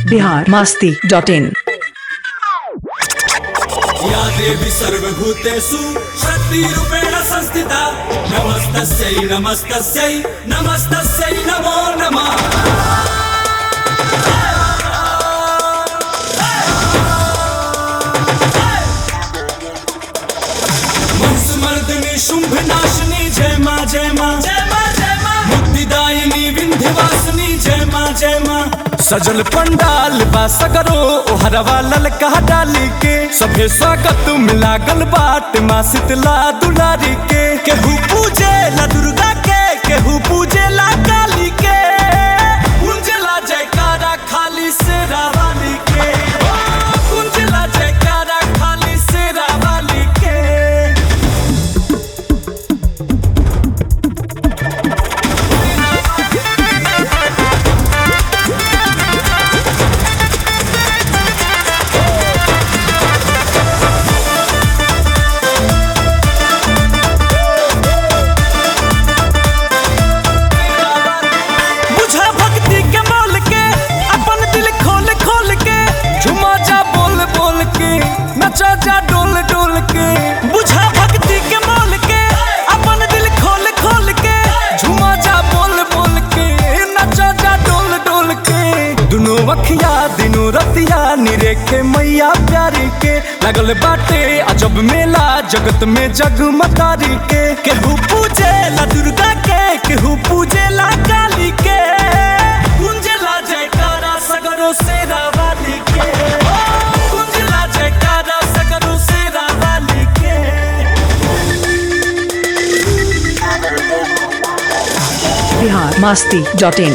biharmasti.in। या देवी सर्वभूतेषु शक्तिरूपेण संस्थिता नमस्तस्यै नमस्तस्यै नमस्तस्यै नमो नमः। मंसमर्दिनी शुंभनाशिनी जय मां जय मां जय मां जय मां। मुक्तिदायिनी विंध्यवासिनी जय मां जय मां। सजल पंडाल बा सगरो ओहरवा ललका डाली के सभे स्वागत मिला गल बाट माँ शीतला दुलारी के। केहू पूजे ला दुर्गा के केहू पूजे ला काली के कुंजला जयकारा खाली शेरा वाली के। कुंजला जयकारा खाली शेरा वाली के। नचा जा डोल डोल के बुझा भक्ति के मोल के अपन दिल खोल खोल के झुमा जा बोल बोल के नचा जा डोल डोल के। दुनो अखिया दिनो रतिया निरेखे मैया प्यारी के लगल बाटे अजब मेला जगत में जगमगारी के। केहू पूजे ला दुर्गा के केहू पूजे ला काली के कुंजला जयकारा सगरो शेरा वाली के। biharmasti.in।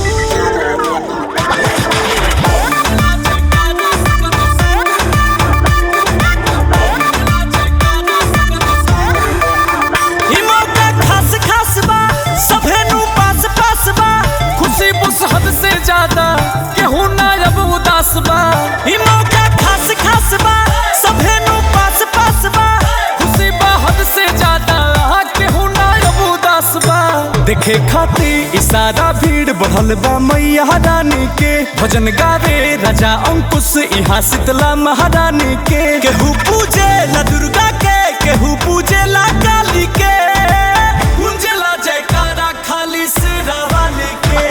ज्यादा केहू ना अब उदास बा। ई मौका खास खास बा सभे नु पास पास बा। खुशी बा हद से ज्यादा केहू ना अब उदास बा। देखे खाती इशारा भीड़ बढ़ल बा मैया रानी के भजन गावे राजा अंकुश यहाँ शीतला महारानी के। केहू पूजे ला दुर्गा के केहू पूजे ला काली के कुंजला जयकारा खाली शेरा वाली के।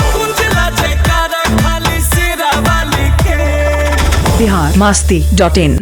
biharmasti.in।